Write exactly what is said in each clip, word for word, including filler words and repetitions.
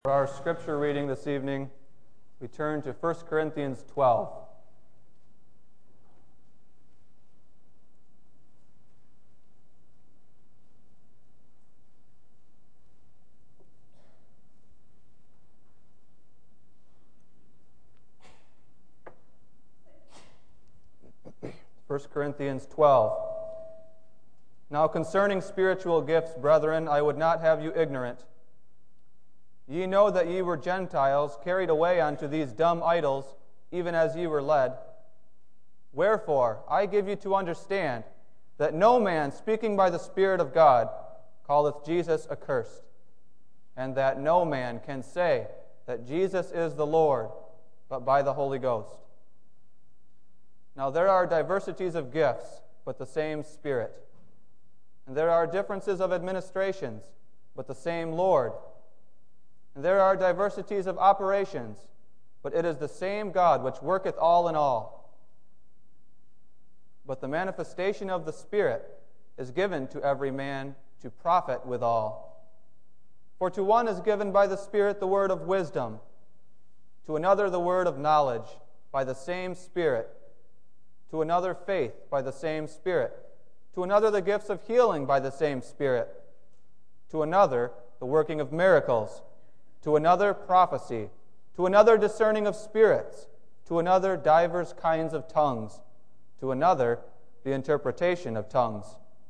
For our scripture reading this evening, we turn to First Corinthians twelve. First Corinthians twelve. Now concerning spiritual gifts, brethren, I would not have you ignorant. Ye know that ye were Gentiles, carried away unto these dumb idols, even as ye were led. Wherefore, I give you to understand that no man speaking by the Spirit of God calleth Jesus accursed, and that no man can say that Jesus is the Lord, but by the Holy Ghost. Now there are diversities of gifts, but the same Spirit. And there are differences of administrations, but the same Lord. And there are diversities of operations, but it is the same God which worketh all in all. But the manifestation of the Spirit is given to every man to profit withal. For to one is given by the Spirit the word of wisdom, to another the word of knowledge by the same Spirit, to another faith by the same Spirit, to another the gifts of healing by the same Spirit, to another the working of miracles, to another prophecy, to another discerning of spirits, to another divers kinds of tongues, to another the interpretation of tongues.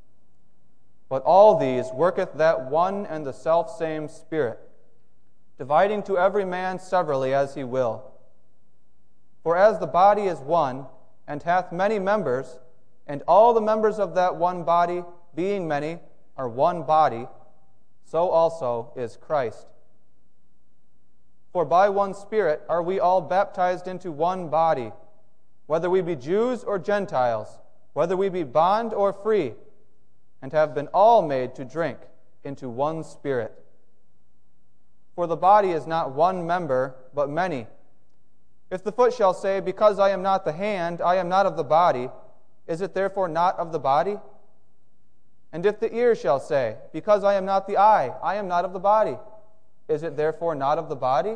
But all these worketh that one and the selfsame Spirit, dividing to every man severally as he will. For as the body is one, and hath many members, and all the members of that one body, being many, are one body, so also is Christ. For by one Spirit are we all baptized into one body, whether we be Jews or Gentiles, whether we be bond or free, and have been all made to drink into one Spirit. For the body is not one member, but many. If the foot shall say, because I am not the hand, I am not of the body, is it therefore not of the body? And if the ear shall say, because I am not the eye, I am not of the body, is it therefore not of the body?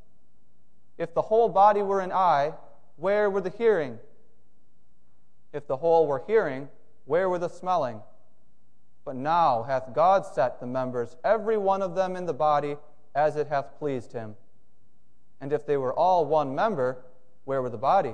If the whole body were an eye, where were the hearing? If the whole were hearing, where were the smelling? But now hath God set the members, every one of them in the body, as it hath pleased him. And if they were all one member, where were the body?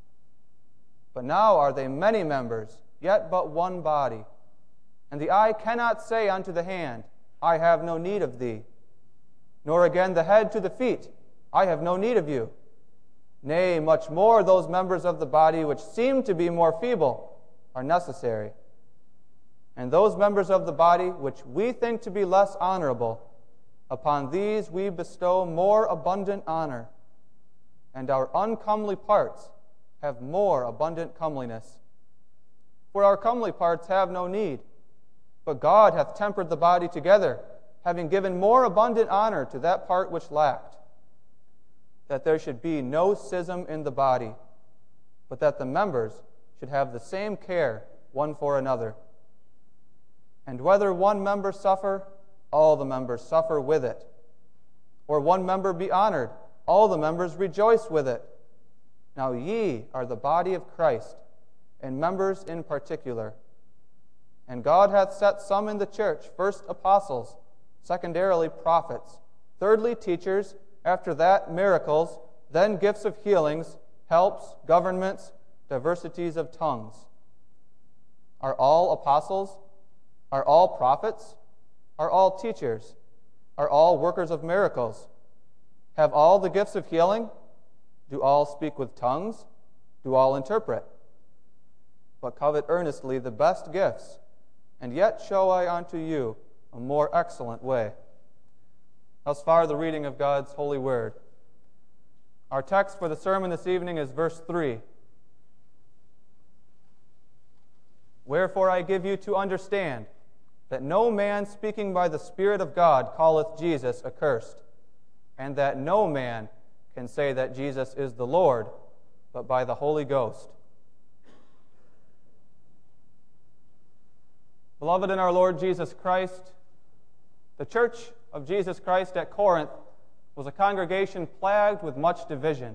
But now are they many members, yet but one body. And the eye cannot say unto the hand, I have no need of thee. Nor again the head to the feet, I have no need of you. Nay, much more those members of the body which seem to be more feeble are necessary. And those members of the body which we think to be less honorable, upon these we bestow more abundant honor, and our uncomely parts have more abundant comeliness. For our comely parts have no need, but God hath tempered the body together, having given more abundant honor to that part which lacked, that there should be no schism in the body, but that the members should have the same care one for another. And whether one member suffer, all the members suffer with it. Or one member be honored, all the members rejoice with it. Now ye are the body of Christ, and members in particular. And God hath set some in the church, first apostles, secondarily prophets, thirdly teachers, after that miracles, then gifts of healings, helps, governments, diversities of tongues. Are all apostles? Are all prophets? Are all teachers? Are all workers of miracles? Have all the gifts of healing? Do all speak with tongues? Do all interpret? But covet earnestly the best gifts, and yet show I unto you a more excellent way. Thus far the reading of God's holy word. Our text for the sermon this evening is verse three. Wherefore I give you to understand that no man speaking by the Spirit of God calleth Jesus accursed, and that no man can say that Jesus is the Lord, but by the Holy Ghost. Beloved in our Lord Jesus Christ, the church of Jesus Christ at Corinth was a congregation plagued with much division.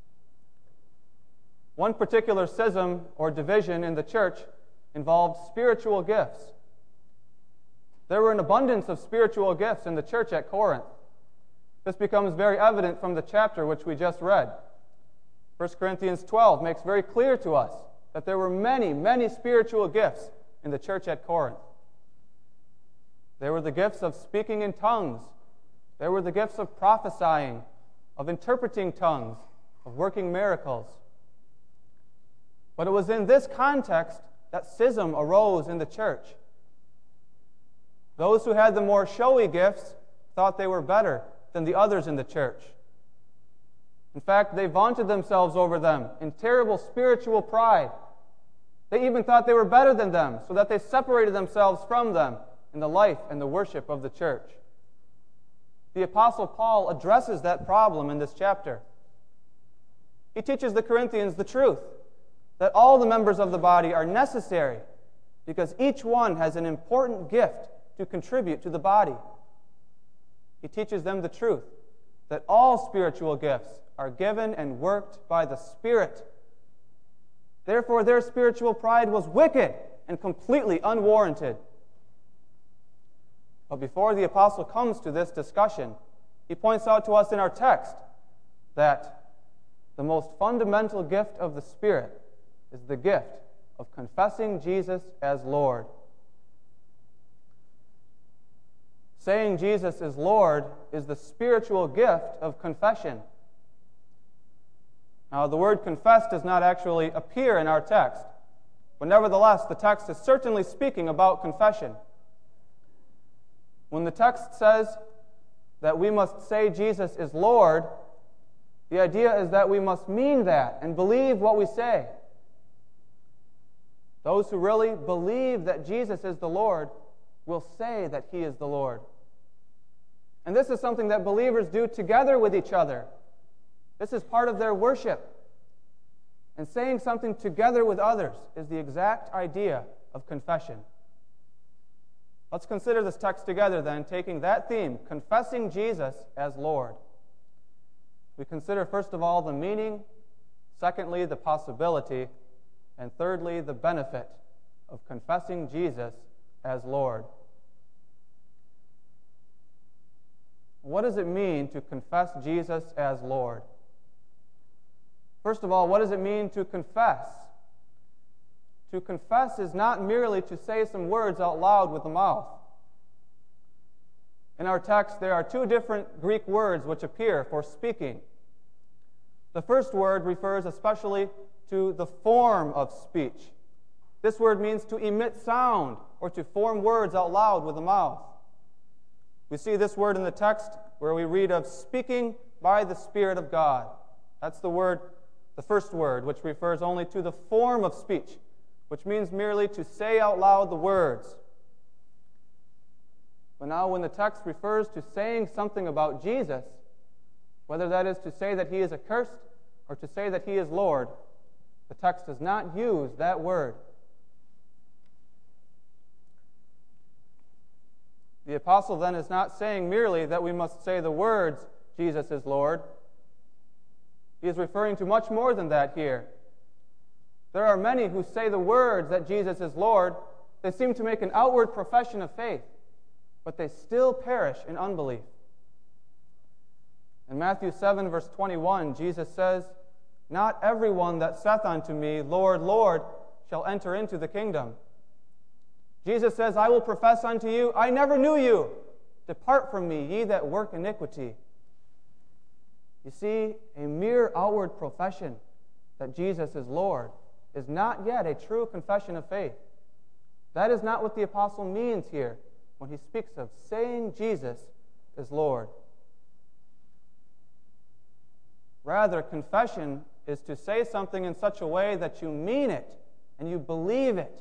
One particular schism or division in the church involved spiritual gifts. There were an abundance of spiritual gifts in the church at Corinth. This becomes very evident from the chapter which we just read. First Corinthians twelve makes very clear to us that there were many, many spiritual gifts in the church at Corinth. There were the gifts of speaking in tongues. There were the gifts of prophesying, of interpreting tongues, of working miracles. But it was in this context that schism arose in the church. Those who had the more showy gifts thought they were better than the others in the church. In fact, they vaunted themselves over them in terrible spiritual pride. They even thought they were better than them, so that they separated themselves from them in the life and the worship of the church. The Apostle Paul addresses that problem in this chapter. He teaches the Corinthians the truth, that all the members of the body are necessary because each one has an important gift to contribute to the body. He teaches them the truth, that all spiritual gifts are given and worked by the Spirit. Therefore, their spiritual pride was wicked and completely unwarranted. But before the apostle comes to this discussion, he points out to us in our text that the most fundamental gift of the Spirit is the gift of confessing Jesus as Lord. Saying Jesus is Lord is the spiritual gift of confession. Now, the word confess does not actually appear in our text, but nevertheless, the text is certainly speaking about confession. When the text says that we must say Jesus is Lord, the idea is that we must mean that and believe what we say. Those who really believe that Jesus is the Lord will say that He is the Lord. And this is something that believers do together with each other. This is part of their worship. And saying something together with others is the exact idea of confession. Let's consider this text together then, taking that theme, confessing Jesus as Lord. We consider first of all the meaning, secondly the possibility, and thirdly the benefit of confessing Jesus as Lord. What does it mean to confess Jesus as Lord? First of all, what does it mean to confess? To confess is not merely to say some words out loud with the mouth. In our text, there are two different Greek words which appear for speaking. The first word refers especially to the form of speech. This word means to emit sound or to form words out loud with the mouth. We see this word in the text where we read of speaking by the Spirit of God. That's the word, the first word, which refers only to the form of speech, which means merely to say out loud the words. But now when the text refers to saying something about Jesus, whether that is to say that He is accursed or to say that He is Lord, the text does not use that word. The apostle then is not saying merely that we must say the words, Jesus is Lord. He is referring to much more than that here. There are many who say the words that Jesus is Lord. They seem to make an outward profession of faith, but they still perish in unbelief. In Matthew seven, verse twenty-one, Jesus says, "Not everyone that saith unto me, Lord, Lord, shall enter into the kingdom." Jesus says, "I will profess unto you, I never knew you. Depart from me, ye that work iniquity." You see, a mere outward profession that Jesus is Lord is not yet a true confession of faith. That is not what the apostle means here when he speaks of saying Jesus is Lord. Rather, confession is to say something in such a way that you mean it and you believe it.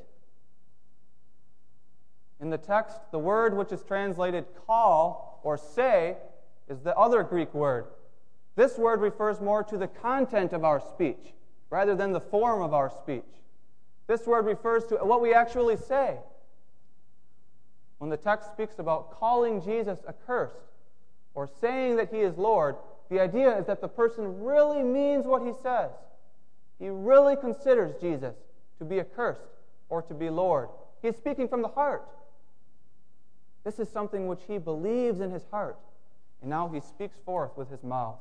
In the text, the word which is translated call or say is the other Greek word. This word refers more to the content of our speech rather than the form of our speech. This word refers to what we actually say. When the text speaks about calling Jesus accursed, or saying that he is Lord, the idea is that the person really means what he says. He really considers Jesus to be accursed or to be Lord. He is speaking from the heart. This is something which he believes in his heart, and now he speaks forth with his mouth.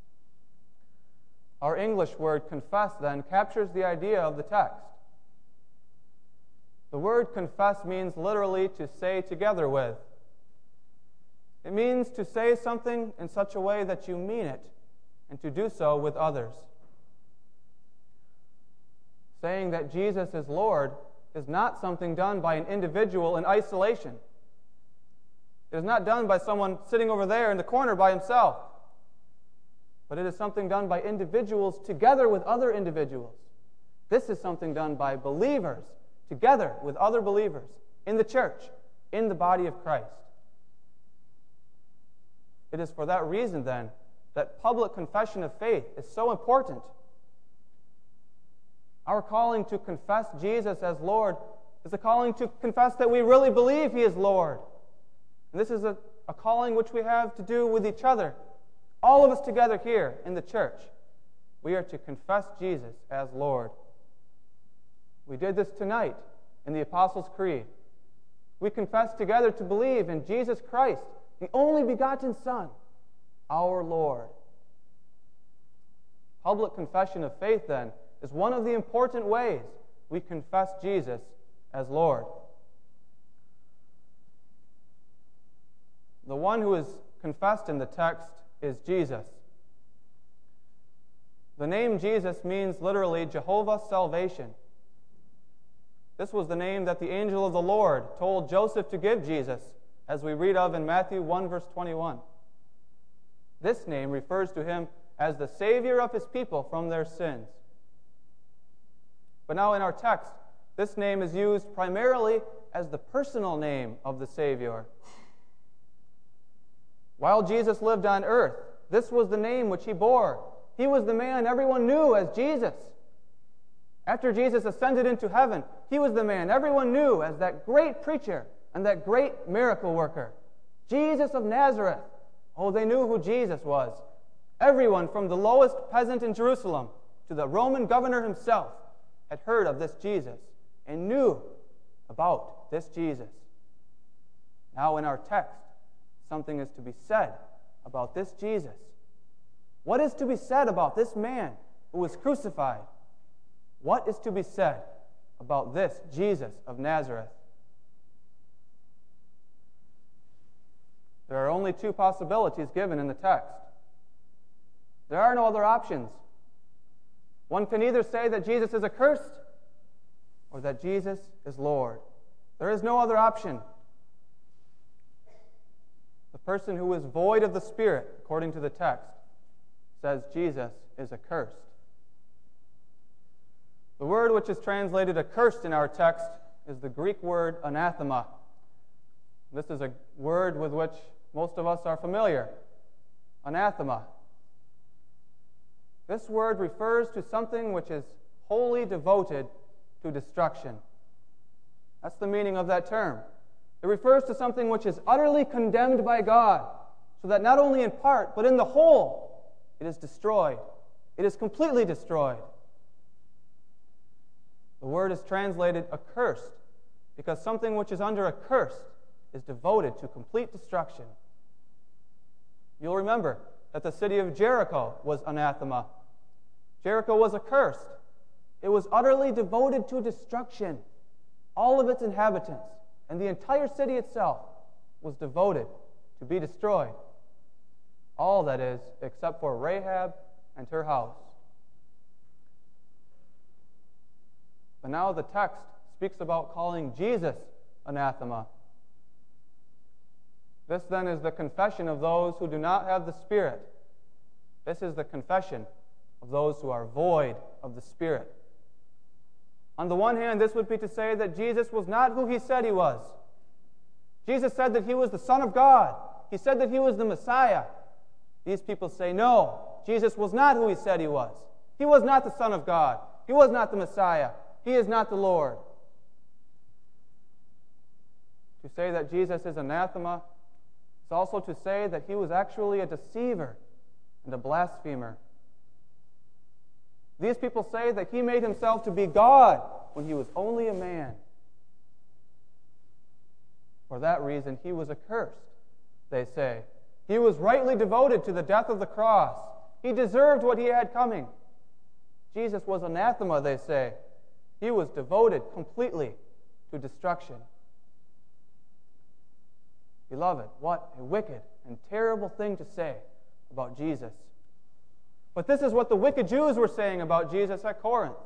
Our English word confess, then, captures the idea of the text. The word confess means literally to say together with. It means to say something in such a way that you mean it, and to do so with others. Saying that Jesus is Lord is not something done by an individual in isolation. It is not done by someone sitting over there in the corner by himself. But it is something done by individuals together with other individuals. This is something done by believers together with other believers in the church, in the body of Christ. It is for that reason, then, that public confession of faith is so important. Our calling to confess Jesus as Lord is a calling to confess that we really believe He is Lord. And this is a, a calling which we have to do with each other. All of us together here in the church, we are to confess Jesus as Lord. We did this tonight in the Apostles' Creed. We confess together to believe in Jesus Christ, the only begotten Son, our Lord. Public confession of faith, then, is one of the important ways we confess Jesus as Lord. The one who is confessed in the text is Jesus. The name Jesus means literally Jehovah's salvation. This was the name that the angel of the Lord told Joseph to give Jesus, as we read of in Matthew one, verse twenty-one. This name refers to him as the Savior of his people from their sins. But now in our text, this name is used primarily as the personal name of the Savior. While Jesus lived on earth, this was the name which he bore. He was the man everyone knew as Jesus. After Jesus ascended into heaven, he was the man everyone knew as that great preacher and that great miracle worker, Jesus of Nazareth. Oh, they knew who Jesus was. Everyone from the lowest peasant in Jerusalem to the Roman governor himself had heard of this Jesus and knew about this Jesus. Now in our text, something is to be said about this Jesus. What is to be said about this man who was crucified? What is to be said about this Jesus of Nazareth? There are only two possibilities given in the text. There are no other options. One can either say that Jesus is accursed or that Jesus is Lord. There is no other option. The person who is void of the Spirit, according to the text, says Jesus is accursed. The word which is translated accursed in our text is the Greek word anathema. This is a word with which most of us are familiar. Anathema. This word refers to something which is wholly devoted to destruction. That's the meaning of that term. It refers to something which is utterly condemned by God, so that not only in part, but in the whole, it is destroyed. It is completely destroyed. The word is translated accursed because something which is under a curse is devoted to complete destruction. You'll remember that the city of Jericho was anathema. Jericho was accursed. It was utterly devoted to destruction. All of its inhabitants and the entire city itself was devoted to be destroyed. All, that is, except for Rahab and her house. But now the text speaks about calling Jesus anathema. This then is the confession of those who do not have the Spirit. This is the confession of those who are void of the Spirit. On the one hand, this would be to say that Jesus was not who he said he was. Jesus said that he was the Son of God. He said that he was the Messiah. These people say, no, Jesus was not who he said he was. He was not the Son of God. He was not the Messiah. He is not the Lord. To say that Jesus is anathema It's also to say that he was actually a deceiver and a blasphemer. These people say that he made himself to be God when he was only a man. For that reason, he was accursed, they say. He was rightly devoted to the death of the cross. He deserved what he had coming. Jesus was anathema, they say. He was devoted completely to destruction. Beloved, what a wicked and terrible thing to say about Jesus. But this is what the wicked Jews were saying about Jesus at Corinth.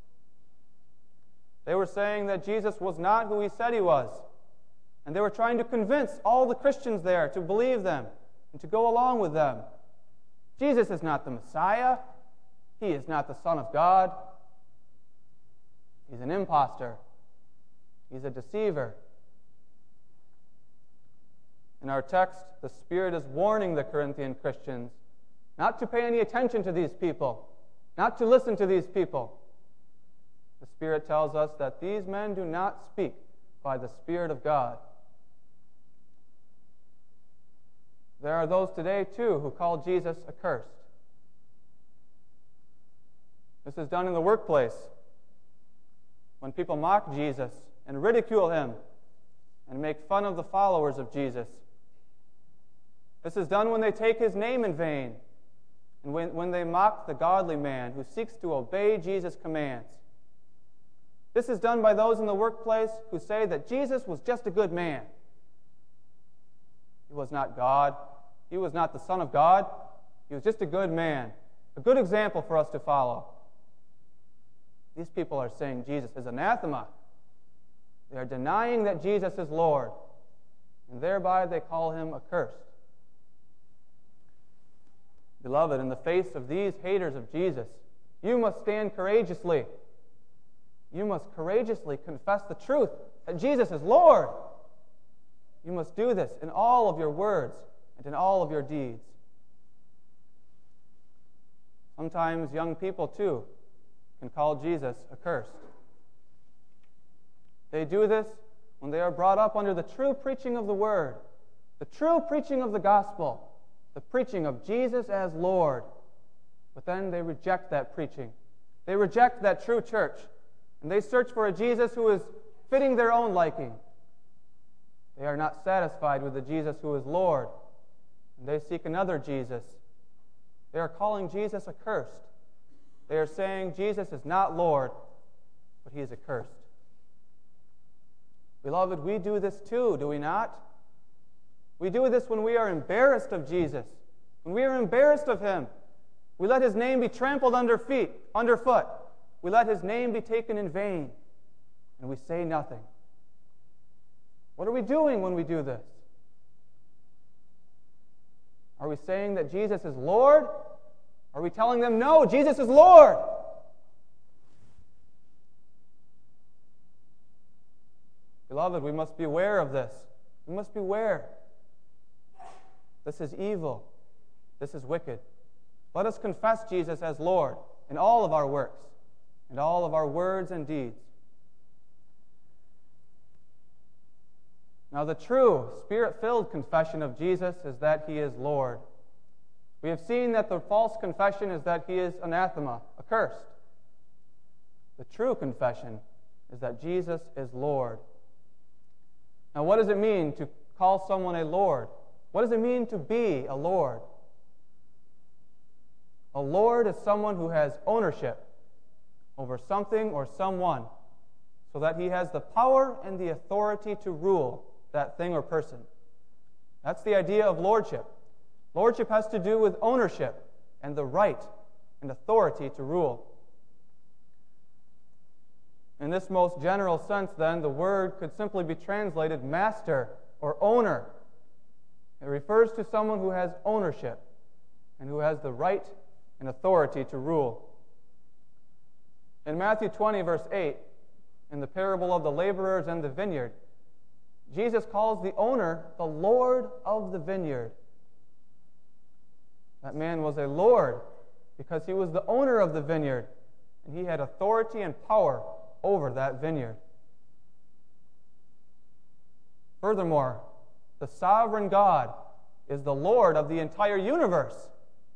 They were saying that Jesus was not who he said he was. And they were trying to convince all the Christians there to believe them and to go along with them. Jesus is not the Messiah. He is not the Son of God. He's an impostor. He's a deceiver. In our text, the Spirit is warning the Corinthian Christians not to pay any attention to these people, not to listen to these people. The Spirit tells us that these men do not speak by the Spirit of God. There are those today, too, who call Jesus accursed. This is done in the workplace, when people mock Jesus and ridicule him and make fun of the followers of Jesus. This is done when they take his name in vain and when, when they mock the godly man who seeks to obey Jesus' commands. This is done by those in the workplace who say that Jesus was just a good man. He was not God. He was not the Son of God. He was just a good man, a good example for us to follow. These people are saying Jesus is anathema. They are denying that Jesus is Lord, and thereby they call him accursed. Beloved, in the face of these haters of Jesus, you must stand courageously. You must courageously confess the truth that Jesus is Lord. You must do this in all of your words and in all of your deeds. Sometimes young people, too, can call Jesus accursed. They do this when they are brought up under the true preaching of the Word, the true preaching of the gospel, the preaching of Jesus as Lord. But then they reject that preaching. They reject that true church, and they search for a Jesus who is fitting their own liking. They are not satisfied with the Jesus who is Lord, and they seek another Jesus. They are calling Jesus accursed. They are saying Jesus is not Lord, but he is accursed. Beloved, we do this too, do we not? We do this when we are embarrassed of Jesus, when we are embarrassed of him. We let his name be trampled under feet, underfoot. We let his name be taken in vain, and we say nothing. What are we doing when we do this? Are we saying that Jesus is Lord? Are we telling them, no, Jesus is Lord? Beloved, we must beware of this. We must beware. This is evil. This is wicked. Let us confess Jesus as Lord in all of our works, in all of our words and deeds. Now, the true, Spirit-filled confession of Jesus is that he is Lord. We have seen that the false confession is that he is anathema, accursed. The true confession is that Jesus is Lord. Now, what does it mean to call someone a Lord? What does it mean to be a Lord? A Lord is someone who has ownership over something or someone, so that he has the power and the authority to rule that thing or person. That's the idea of lordship. Lordship has to do with ownership and the right and authority to rule. In this most general sense, then, the word could simply be translated master or owner. It refers to someone who has ownership and who has the right and authority to rule. In Matthew twenty, verse eight, in the parable of the laborers and the vineyard, Jesus calls the owner the Lord of the vineyard. That man was a Lord because he was the owner of the vineyard, and he had authority and power over that vineyard. Furthermore, the sovereign God is the Lord of the entire universe.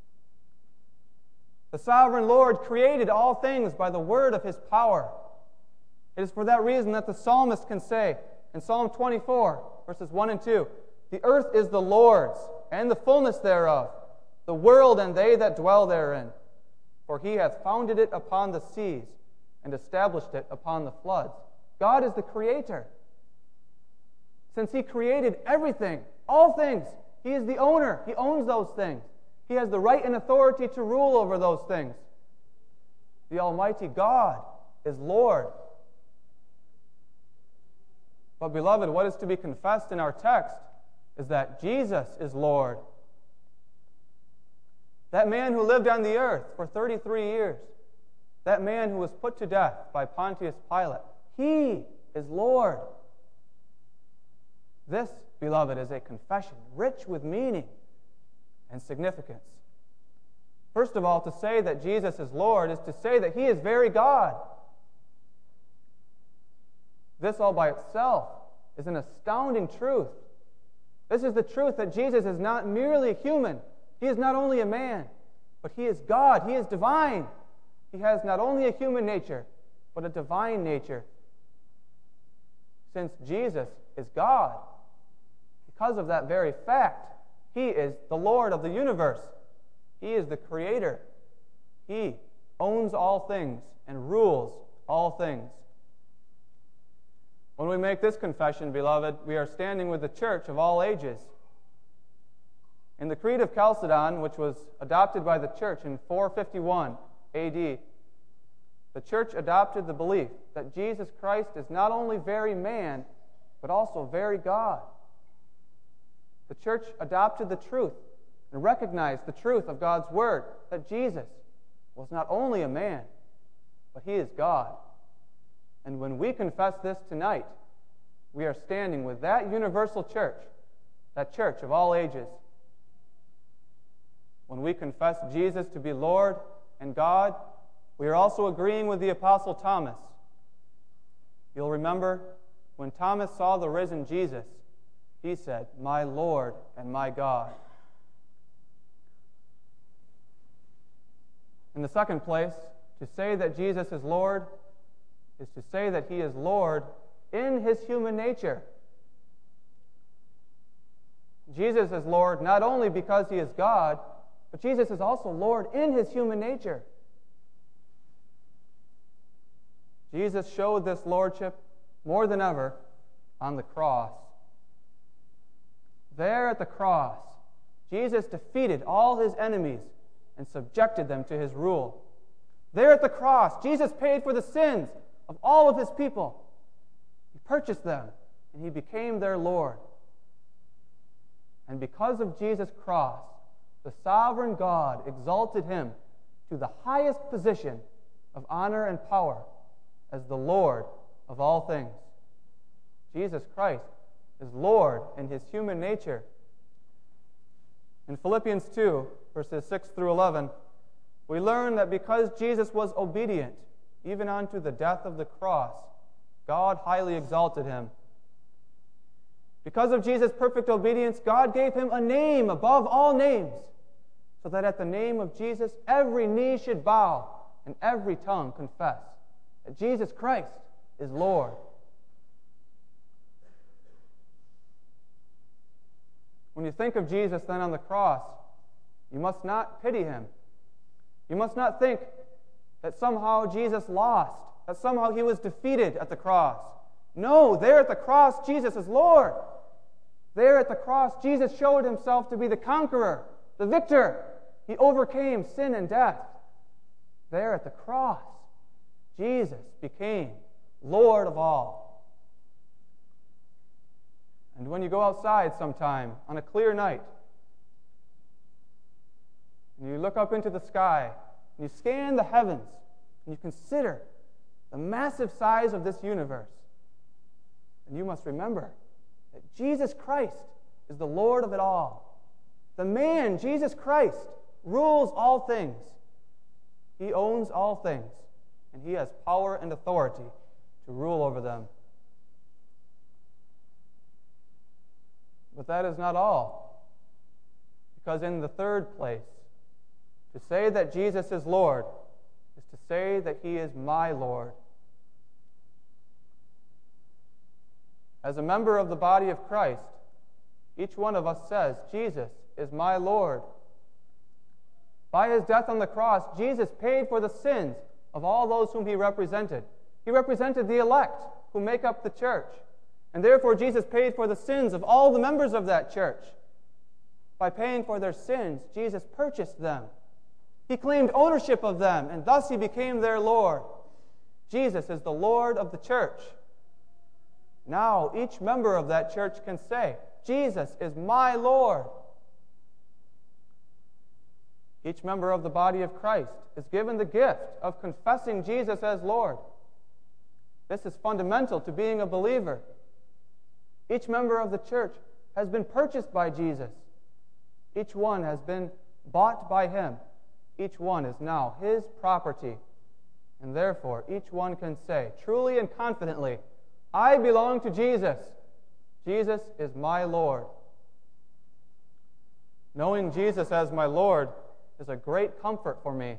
The sovereign Lord created all things by the word of His power. It is for that reason that the psalmist can say in Psalm twenty-four, verses one and two, "The earth is the Lord's, and the fullness thereof, the world and they that dwell therein. For He hath founded it upon the seas, and established it upon the floods." God is the creator. Since He created everything, all things, He is the owner. He owns those things. He has the right and authority to rule over those things. The Almighty God is Lord. But beloved, what is to be confessed in our text is that Jesus is Lord. That man who lived on the earth for thirty-three years, that man who was put to death by Pontius Pilate, He is Lord. This, beloved, is a confession rich with meaning and significance. First of all, to say that Jesus is Lord is to say that He is very God. This all by itself is an astounding truth. This is the truth that Jesus is not merely human. He is not only a man, but He is God. He is divine. He has not only a human nature, but a divine nature. Since Jesus is God, because of that very fact, He is the Lord of the universe. He is the Creator. He owns all things and rules all things. When we make this confession, beloved, we are standing with the church of all ages. In the Creed of Chalcedon, which was adopted by the church in four fifty-one A D, the church adopted the belief that Jesus Christ is not only very man, but also very God. The church adopted the truth and recognized the truth of God's Word, that Jesus was not only a man, but He is God. And when we confess this tonight, we are standing with that universal church, that church of all ages. When we confess Jesus to be Lord and God, we are also agreeing with the Apostle Thomas. You'll remember when Thomas saw the risen Jesus, he said, "My Lord and my God." In the second place, to say that Jesus is Lord is to say that He is Lord in His human nature. Jesus is Lord not only because He is God, but Jesus is also Lord in His human nature. Jesus showed this lordship more than ever on the cross. There at the cross, Jesus defeated all His enemies and subjected them to His rule. There at the cross, Jesus paid for the sins of all of His people. He purchased them, and He became their Lord. And because of Jesus' cross, the sovereign God exalted Him to the highest position of honor and power as the Lord of all things. Jesus Christ is Lord in His human nature. In Philippians two, verses six through eleven, we learn that because Jesus was obedient, even unto the death of the cross, God highly exalted Him. Because of Jesus' perfect obedience, God gave Him a name above all names, so that at the name of Jesus, every knee should bow and every tongue confess that Jesus Christ is Lord. When you think of Jesus then on the cross, you must not pity Him. You must not think that somehow Jesus lost, that somehow He was defeated at the cross. No, there at the cross, Jesus is Lord. There at the cross, Jesus showed Himself to be the conqueror, the victor. He overcame sin and death. There at the cross, Jesus became Lord of all. And when you go outside sometime on a clear night, and you look up into the sky, and you scan the heavens, and you consider the massive size of this universe, and you must remember that Jesus Christ is the Lord of it all. The man, Jesus Christ, rules all things. He owns all things, and He has power and authority to rule over them. But that is not all. Because in the third place, to say that Jesus is Lord is to say that He is my Lord. As a member of the body of Christ, each one of us says, Jesus is my Lord. By His death on the cross, Jesus paid for the sins of all those whom He represented. He represented the elect who make up the church. And therefore, Jesus paid for the sins of all the members of that church. By paying for their sins, Jesus purchased them. He claimed ownership of them, and thus He became their Lord. Jesus is the Lord of the church. Now, each member of that church can say, Jesus is my Lord. Each member of the body of Christ is given the gift of confessing Jesus as Lord. This is fundamental to being a believer. Each member of the church has been purchased by Jesus. Each one has been bought by Him. Each one is now His property. And therefore, each one can say, truly and confidently, I belong to Jesus. Jesus is my Lord. Knowing Jesus as my Lord is a great comfort for me.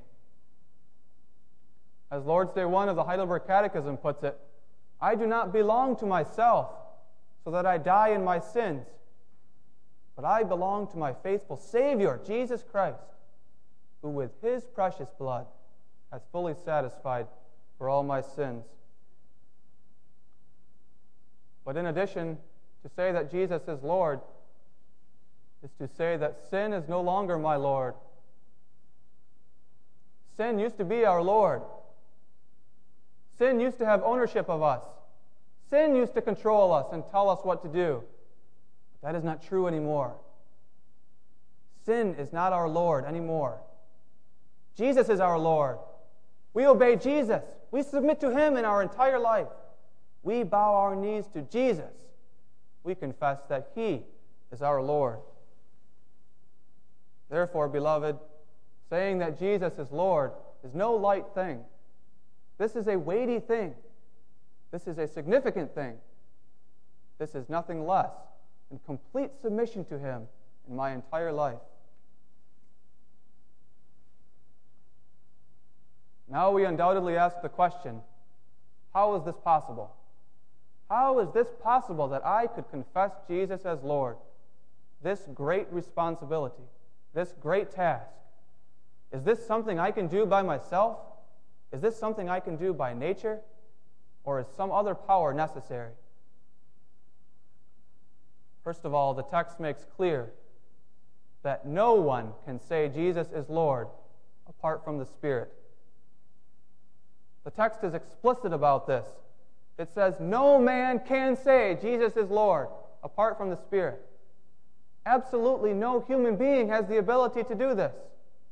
As Lord's Day one of the Heidelberg Catechism puts it, I do not belong to myself so that I die in my sins, but I belong to my faithful Savior, Jesus Christ, who with His precious blood has fully satisfied for all my sins. But in addition, to say that Jesus is Lord is to say that sin is no longer my Lord. Sin used to be our Lord. Sin used to have ownership of us. Sin used to control us and tell us what to do. But that is not true anymore. Sin is not our Lord anymore. Jesus is our Lord. We obey Jesus. We submit to Him in our entire life. We bow our knees to Jesus. We confess that He is our Lord. Therefore, beloved, saying that Jesus is Lord is no light thing. This is a weighty thing. This is a significant thing. This is nothing less than complete submission to Him in my entire life. Now we undoubtedly ask the question, how is this possible? How is this possible that I could confess Jesus as Lord? This great responsibility, this great task. Is this something I can do by myself? Is this something I can do by nature? Or is some other power necessary? First of all, the text makes clear that no one can say Jesus is Lord apart from the Spirit. The text is explicit about this. It says, no man can say Jesus is Lord apart from the Spirit. Absolutely no human being has the ability to do this.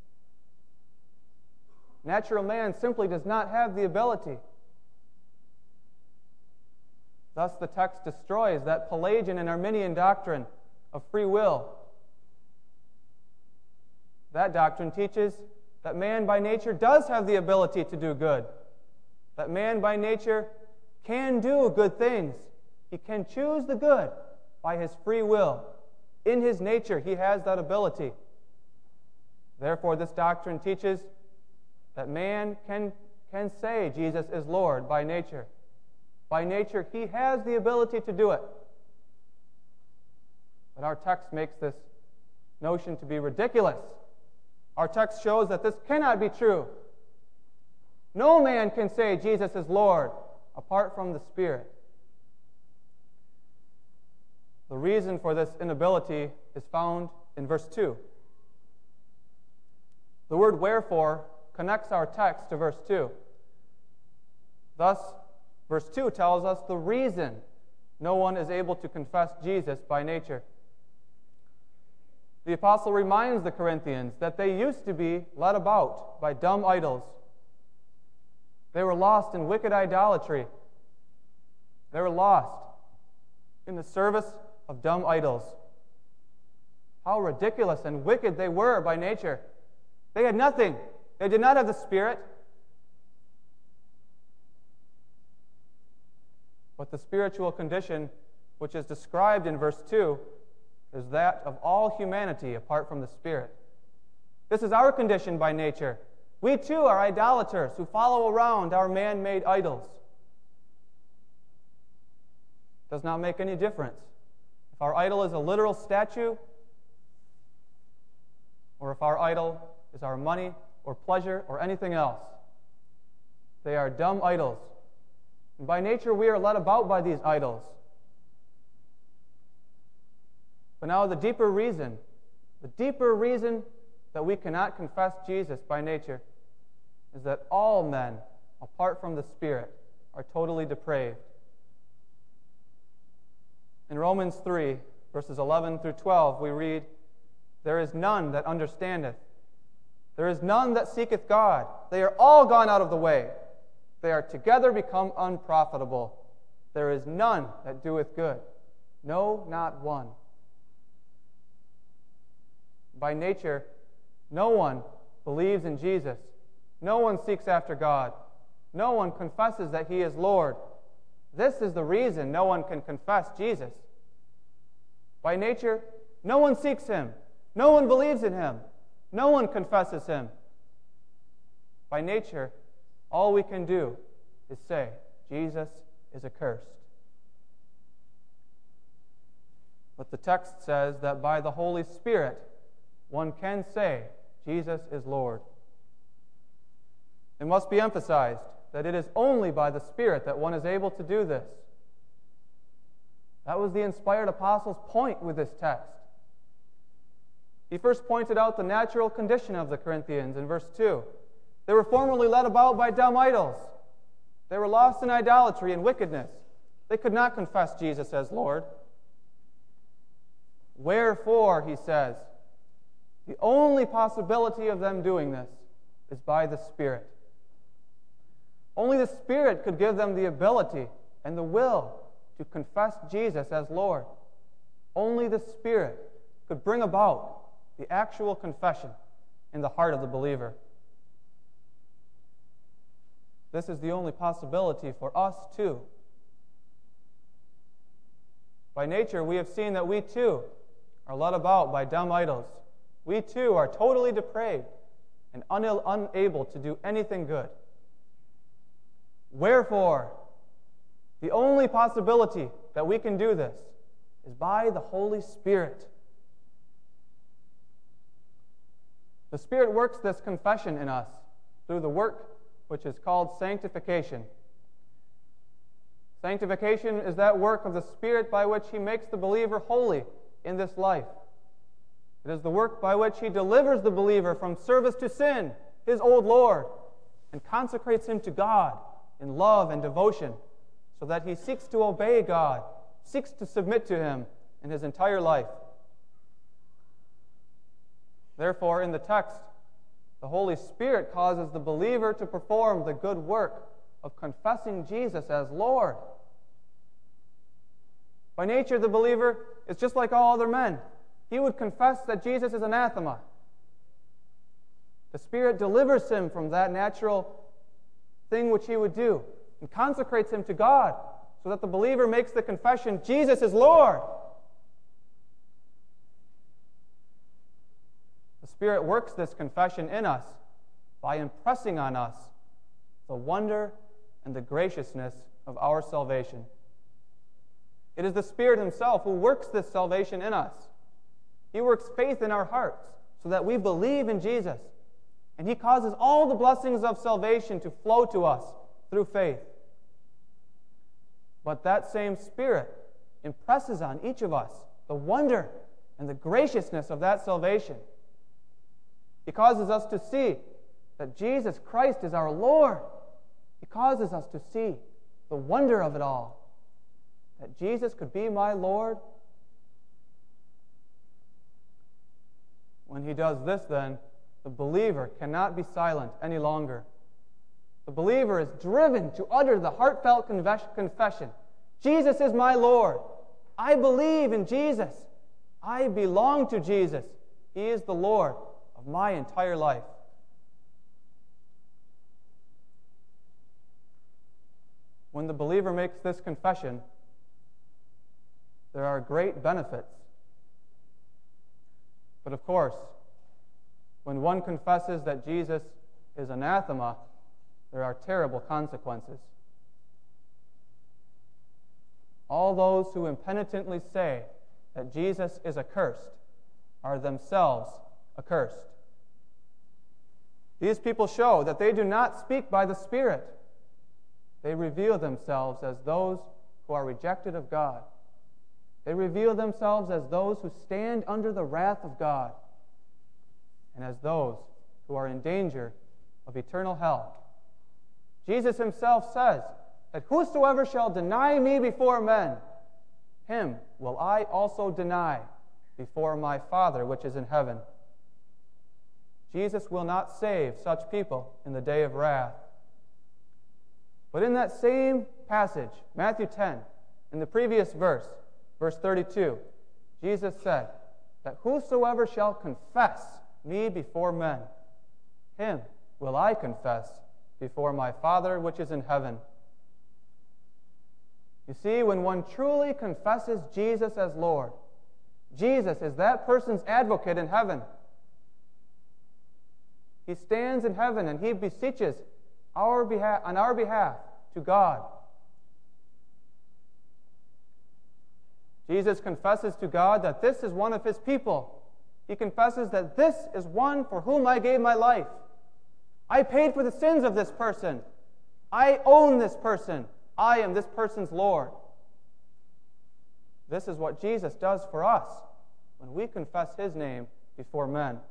Natural man simply does not have the ability. Thus, the text destroys that Pelagian and Arminian doctrine of free will. That doctrine teaches that man by nature does have the ability to do good. That man by nature can do good things. He can choose the good by his free will. In his nature, he has that ability. Therefore, this doctrine teaches that man can, can say Jesus is Lord by nature. By nature, he has the ability to do it. But our text makes this notion to be ridiculous. Our text shows that this cannot be true. No man can say Jesus is Lord apart from the Spirit. The reason for this inability is found in verse two. The word wherefore connects our text to verse two. Thus, verse two tells us the reason no one is able to confess Jesus by nature. The apostle reminds the Corinthians that they used to be led about by dumb idols. They were lost in wicked idolatry. They were lost in the service of dumb idols. How ridiculous and wicked they were by nature. They had nothing. They did not have the Spirit. But the spiritual condition, which is described in verse two, is that of all humanity apart from the Spirit. This is our condition by nature. We too are idolaters who follow around our man-made idols. It does not make any difference if our idol is a literal statue or if our idol is our money or pleasure or anything else. They are dumb idols. And by nature we are led about by these idols. But now the deeper reason, the deeper reason that we cannot confess Jesus by nature is that all men, apart from the Spirit, are totally depraved. In Romans three, verses eleven through twelve, we read, "There is none that understandeth. There is none that seeketh God. They are all gone out of the way. They are together become unprofitable. There is none that doeth good. No, not one." By nature, no one believes in Jesus. No one seeks after God. No one confesses that He is Lord. This is the reason no one can confess Jesus. By nature, no one seeks Him. No one believes in Him. No one confesses Him. By nature, all we can do is say, Jesus is accursed. But the text says that by the Holy Spirit, one can say, Jesus is Lord. It must be emphasized that it is only by the Spirit that one is able to do this. That was the inspired apostle's point with this text. He first pointed out the natural condition of the Corinthians in verse two. They were formerly led about by dumb idols. They were lost in idolatry and wickedness. They could not confess Jesus as Lord. Wherefore, he says, the only possibility of them doing this is by the Spirit. Only the Spirit could give them the ability and the will to confess Jesus as Lord. Only the Spirit could bring about the actual confession in the heart of the believer. This is the only possibility for us too. By nature, we have seen that we too are led about by dumb idols. We too are totally depraved and un- unable to do anything good. Wherefore, the only possibility that we can do this is by the Holy Spirit. The Spirit works this confession in us through the work which is called sanctification. Sanctification is that work of the Spirit by which He makes the believer holy in this life. It is the work by which He delivers the believer from service to sin, his old lord, and consecrates him to God in love and devotion, so that he seeks to obey God, seeks to submit to Him in his entire life. Therefore, in the text, the Holy Spirit causes the believer to perform the good work of confessing Jesus as Lord. By nature, the believer is just like all other men. He would confess that Jesus is anathema. The Spirit delivers him from that natural thing which he would do and consecrates him to God so that the believer makes the confession, Jesus is Lord. The Spirit works this confession in us by impressing on us the wonder and the graciousness of our salvation. It is the Spirit Himself who works this salvation in us. He works faith in our hearts so that we believe in Jesus, and He causes all the blessings of salvation to flow to us through faith. But that same Spirit impresses on each of us the wonder and the graciousness of that salvation. He causes us to see that Jesus Christ is our Lord. He causes us to see the wonder of it all, that Jesus could be my Lord. When He does this, then, the believer cannot be silent any longer. The believer is driven to utter the heartfelt confession, Jesus is my Lord. I believe in Jesus. I belong to Jesus. He is the Lord of my entire life. When the believer makes this confession, there are great benefits But of course, when one confesses that Jesus is anathema, there are terrible consequences. All those who impenitently say that Jesus is accursed are themselves accursed. These people show that they do not speak by the Spirit. They reveal themselves as those who are rejected of God. They reveal themselves as those who stand under the wrath of God and as those who are in danger of eternal hell. Jesus himself says that whosoever shall deny me before men, him will I also deny before my Father which is in heaven. Jesus will not save such people in the day of wrath. But in that same passage, Matthew ten, in the previous verse, verse thirty-two, Jesus said that whosoever shall confess me before men, him will I confess before my Father which is in heaven. You see, when one truly confesses Jesus as Lord, Jesus is that person's advocate in heaven. He stands in heaven and he beseeches our behalf, on our behalf to God. Jesus confesses to God that this is one of his people. He confesses that this is one for whom I gave my life. I paid for the sins of this person. I own this person. I am this person's Lord. This is what Jesus does for us when we confess his name before men.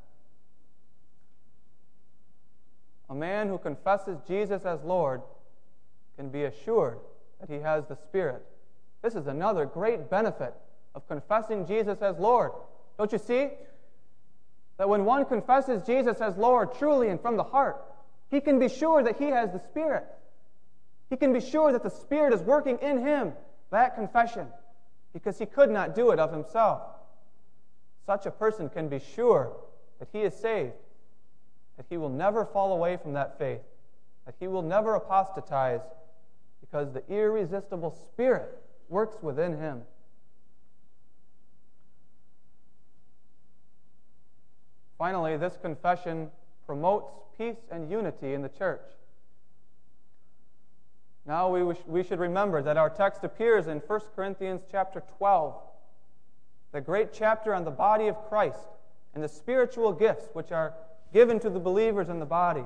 A man who confesses Jesus as Lord can be assured that he has the Spirit. This is another great benefit of confessing Jesus as Lord. Don't you see? That when one confesses Jesus as Lord truly and from the heart, he can be sure that he has the Spirit. He can be sure that the Spirit is working in him, that confession, because he could not do it of himself. Such a person can be sure that he is saved, that he will never fall away from that faith, that he will never apostatize, because the irresistible Spirit works within him. Finally, this confession promotes peace and unity in the church. Now we, wish, we should remember that our text appears in First Corinthians chapter twelve, the great chapter on the body of Christ and the spiritual gifts which are given to the believers in the body.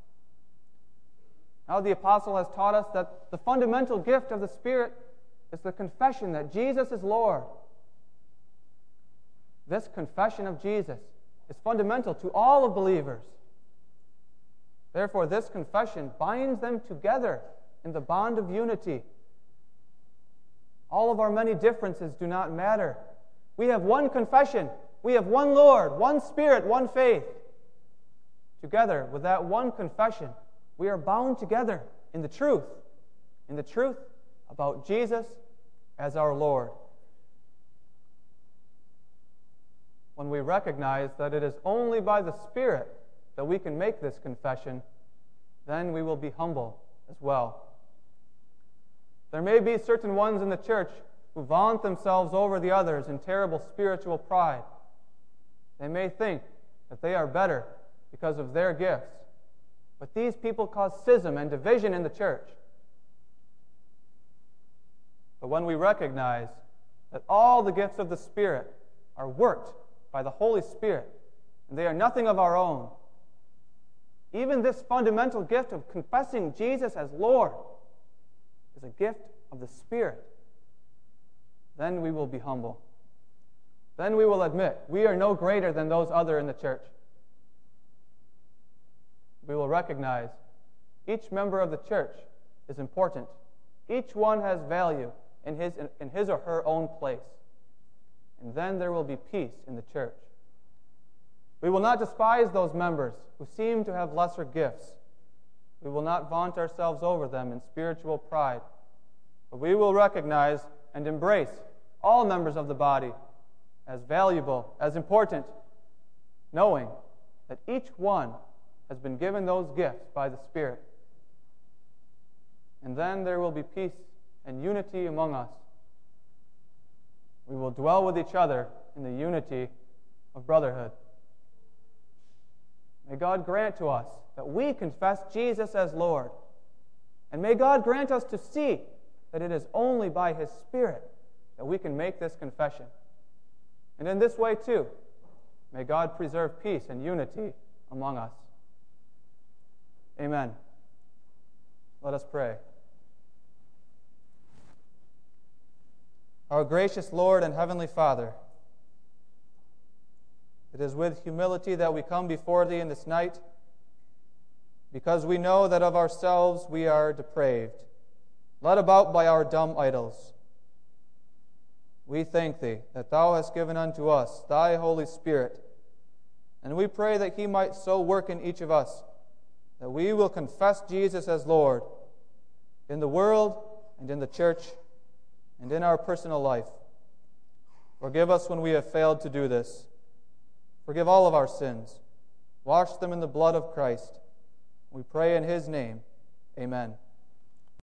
Now the apostle has taught us that the fundamental gift of the Spirit is the confession that Jesus is Lord. This confession of Jesus is fundamental to all of believers. Therefore, this confession binds them together in the bond of unity. All of our many differences do not matter. We have one confession. We have one Lord, one Spirit, one faith. Together with that one confession, we are bound together in the truth, in the truth about Jesus as our Lord. When we recognize that it is only by the Spirit that we can make this confession, then we will be humble as well. There may be certain ones in the church who vaunt themselves over the others in terrible spiritual pride. They may think that they are better because of their gifts. But these people cause schism and division in the church. But when we recognize that all the gifts of the Spirit are worked by the Holy Spirit, and they are nothing of our own, even this fundamental gift of confessing Jesus as Lord is a gift of the Spirit, then we will be humble. Then we will admit we are no greater than those other in the church. We will recognize each member of the church is important. Each one has value in his, in his or her own place. And then there will be peace in the church. We will not despise those members who seem to have lesser gifts. We will not vaunt ourselves over them in spiritual pride. But we will recognize and embrace all members of the body as valuable, as important, knowing that each one has been given those gifts by the Spirit. And then there will be peace and unity among us. We will dwell with each other in the unity of brotherhood. May God grant to us that we confess Jesus as Lord. And may God grant us to see that it is only by His Spirit that we can make this confession. And in this way, too, may God preserve peace and unity among us. Amen. Let us pray. Our gracious Lord and Heavenly Father, it is with humility that we come before Thee in this night, because we know that of ourselves we are depraved, led about by our dumb idols. We thank Thee that Thou hast given unto us Thy Holy Spirit, and we pray that He might so work in each of us that we will confess Jesus as Lord in the world and in the church and in our personal life. Forgive us when we have failed to do this. Forgive all of our sins. Wash them in the blood of Christ. We pray in His name. Amen.